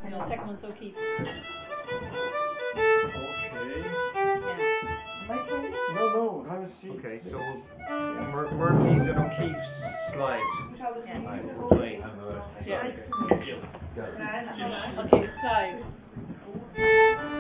and the second one's O'Keefe. Okay. Yeah. Am I playing? No, that was she. Okay, so Murphy's and O'Keefe's slide. Yeah. I'm playing. Yeah. Okay. Okay, 5.